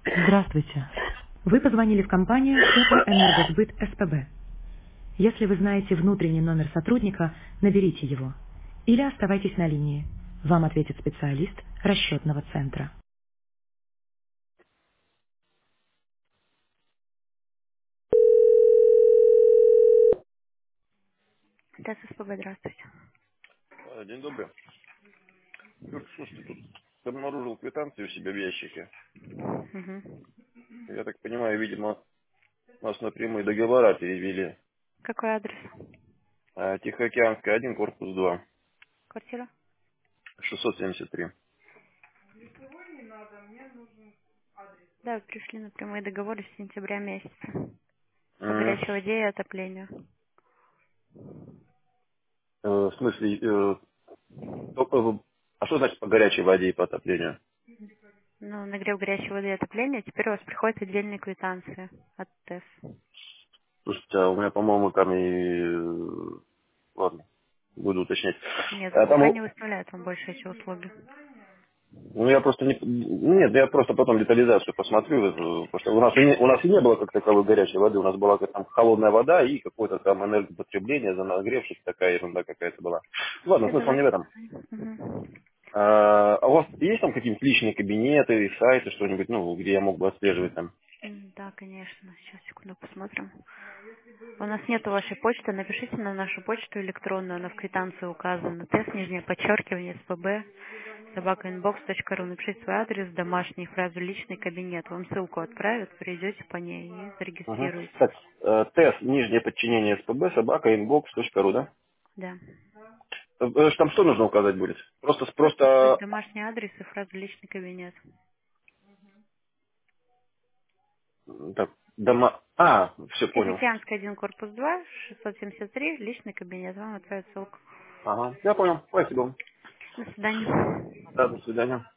Здравствуйте. Вы позвонили в компанию Теплоэнергосбыт СПБ. Если вы знаете внутренний номер сотрудника, наберите его. Или оставайтесь на линии. Вам ответит специалист расчетного центра. Да, СПБ, здравствуйте. День добрый. Юр, слушайте, тут обнаружил квитанцию у себя в ящике. Мгм. Я так понимаю, видимо, нас напрямую договора перевели. Какой адрес? Тихоокеанская, 1, корпус 2, Квартира? 673. Да, вы пришли на прямые договоры с сентября месяца. По М, горячей воде и отоплению. В смысле, а что значит по горячей воде и по отоплению? Ну, нагрев горячей воды и отопления, теперь у вас приходят отдельные квитанции от ТЭС. Слушайте, а у меня, по-моему, там ладно, буду уточнять. Нет, А там, ВКХ не выставляет вам больше эти услуги. ну, я просто не... Нет, я просто потом детализацию посмотрю, потому что у нас и не было как таковой горячей воды, у нас была как там холодная вода и какое-то там энергопотребление за нагревшись, такая ерунда какая-то была. Ладно, Все, смысл не давайте в этом. позвоним. Мгм. А у вас есть там какие-нибудь личные кабинеты, сайты, что-нибудь, ну, где я мог бы отслеживать там? Да, конечно. Сейчас, секунду, посмотрим. У нас нету вашей почты. Напишите на нашу почту электронную, она в квитанции указана. Тест, нижнее подчеркивание, СПБ, собакаinbox.ru. Напишите свой адрес, домашний, фразу «личный кабинет». Вам ссылку отправят, перейдете по ней и Угу. зарегистрируетесь. Так, тест, нижнее подчинение СПБ, собака, inbox.ru, да? Да. Там что нужно указать будет? Просто, Просто свой просто, домашний адрес и фразу «личный кабинет». так, все понял. Тихоокеанская, 1, корпус 2, 673, личный кабинет. Вам отправят ссылку. Ага, я понял. Спасибо. До свидания. Да, до свидания.